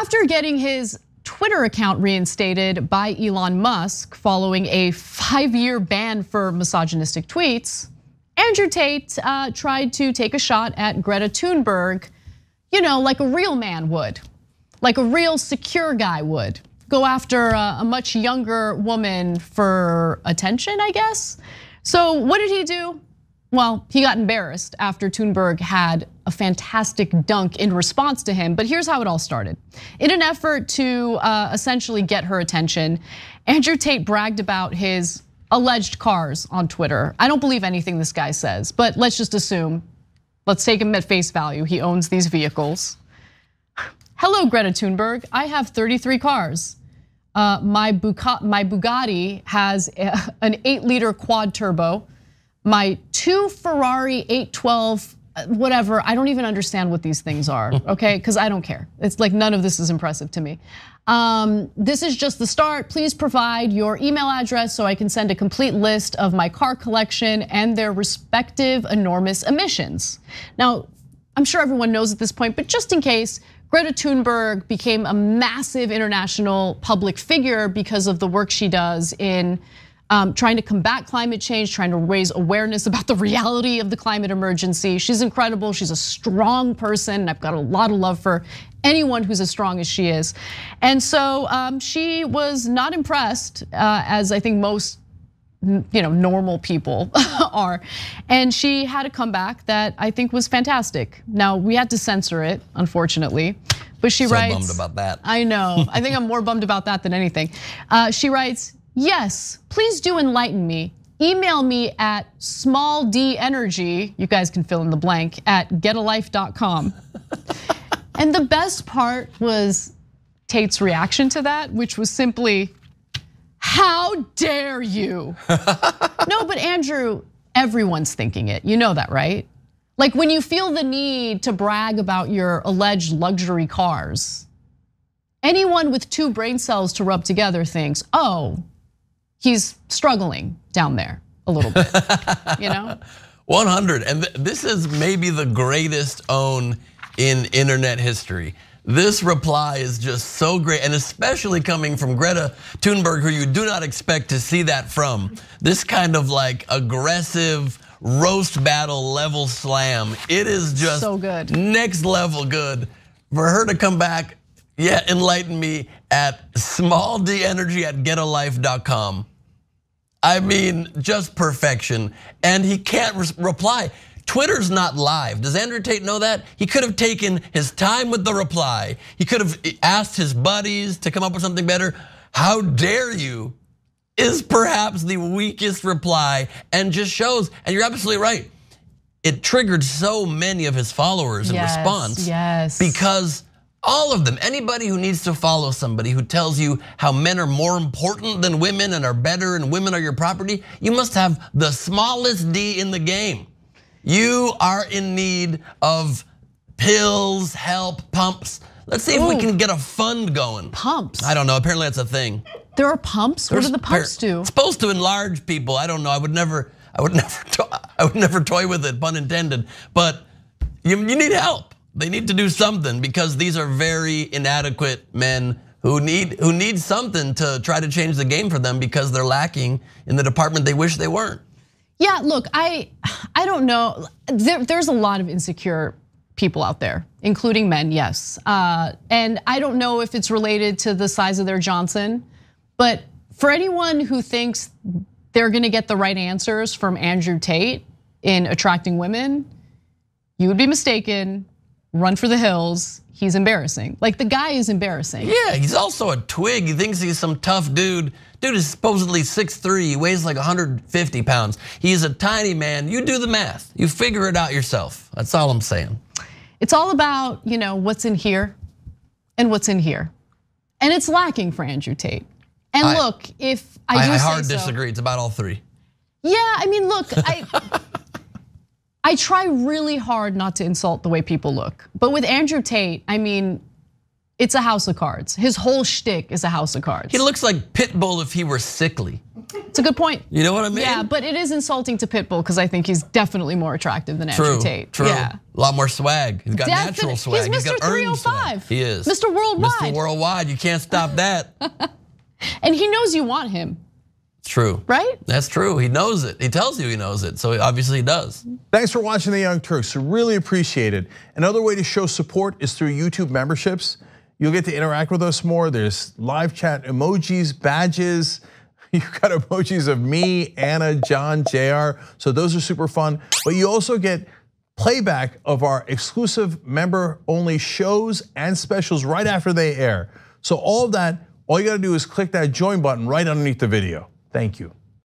After getting his Twitter account reinstated by Elon Musk following a 5-year ban for misogynistic tweets, Andrew Tate tried to take a shot at Greta Thunberg, like a real man would, like a real secure guy would. Go after a much younger woman for attention, I guess. So what did he do? Well, he got embarrassed after Thunberg had a fantastic dunk in response to him, but here's how it all started. In an effort to essentially get her attention, Andrew Tate bragged about his alleged cars on Twitter. I don't believe anything this guy says, but let's just assume, let's take him at face value, he owns these vehicles. Hello, Greta Thunberg, I have 33 cars. My Bugatti has an 8-liter quad turbo. My 2 Ferrari 812, whatever, I don't even understand what these things are, okay? Because I don't care. It's like none of this is impressive to me. This is just the start. Please provide your email address so I can send a complete list of my car collection and their respective enormous emissions. Now, I'm sure everyone knows at this point, but just in case, Greta Thunberg became a massive international public figure because of the work she does in trying to combat climate change, trying to raise awareness about the reality of the climate emergency. She's incredible, she's a strong person, and I've got a lot of love for anyone who's as strong as she is. And so she was not impressed, as I think most normal people are. And she had a comeback that I think was fantastic. Now, we had to censor it, unfortunately. But she writes- bummed about that. I know, I think I'm more bummed about that than anything. She writes, yes, please do enlighten me. Email me at smallenergy, you guys can fill in the blank, at getalife.com. And the best part was Tate's reaction to that, which was simply, how dare you? No, but Andrew, everyone's thinking it, you know that, right? Like when you feel the need to brag about your alleged luxury cars, anyone with 2 brain cells to rub together thinks, oh, he's struggling down there a little bit, 100, and this is maybe the greatest own in internet history. This reply is just so great, and especially coming from Greta Thunberg, who you do not expect to see that from. This kind of like aggressive roast battle level slam. It is just so good, next level good. For her to come back, yeah, enlighten me at smallenergy at getalife.com. I mean, just perfection. And he can't reply. Twitter's not live. Does Andrew Tate know that? He could have taken his time with the reply. He could have asked his buddies to come up with something better. How dare you is perhaps the weakest reply and just shows, and you're absolutely right. It triggered so many of his followers in response. Yes. Because all of them, anybody who needs to follow somebody who tells you how men are more important than women and are better and women are your property, you must have the smallest D in the game. You are in need of pills, help, pumps. Let's see if we can get a fund going. Pumps? I don't know, apparently that's a thing. There are pumps? What do the pumps do? It's supposed to enlarge people, I don't know, I would never toy with it, pun intended. But you need help. They need to do something because these are very inadequate men who need something to try to change the game for them because they're lacking in the department they wish they weren't. Yeah, look, I don't know. There's a lot of insecure people out there, including men, yes. And I don't know if it's related to the size of their Johnson, but for anyone who thinks they're gonna get the right answers from Andrew Tate in attracting women, you would be mistaken. Run for the hills. He's embarrassing. Like the guy is embarrassing. Yeah, he's also a twig. He thinks he's some tough dude. Dude is supposedly 6'3", he weighs like 150 pounds. He's a tiny man. You do the math. You figure it out yourself. That's all I'm saying. It's all about, what's in here and what's in here. And it's lacking for Andrew Tate. And look, if I do say so. I hard disagree, it's about all 3. Yeah, I mean, look, I try really hard not to insult the way people look. But with Andrew Tate, I mean, it's a house of cards. His whole shtick is a house of cards. He looks like Pitbull if he were sickly. It's a good point. You know what I mean? Yeah, but it is insulting to Pitbull because I think he's definitely more attractive than Andrew Tate. True. Yeah. A lot more swag. He's got natural swag. He's got Mr. earned swag. 305. He is. Mr. Worldwide. Mr. Worldwide. You can't stop that. And he knows you want him. It's true. Right? That's true. He knows it. He tells you he knows it. So obviously he does. Thanks for watching The Young Turks. Really appreciate it. Another way to show support is through YouTube memberships. You'll get to interact with us more. There's live chat emojis, badges. You've got emojis of me, Anna, John, JR. So those are super fun. But you also get playback of our exclusive member-only shows and specials right after they air. So all of that, all you gotta do is click that join button right underneath the video. Thank you.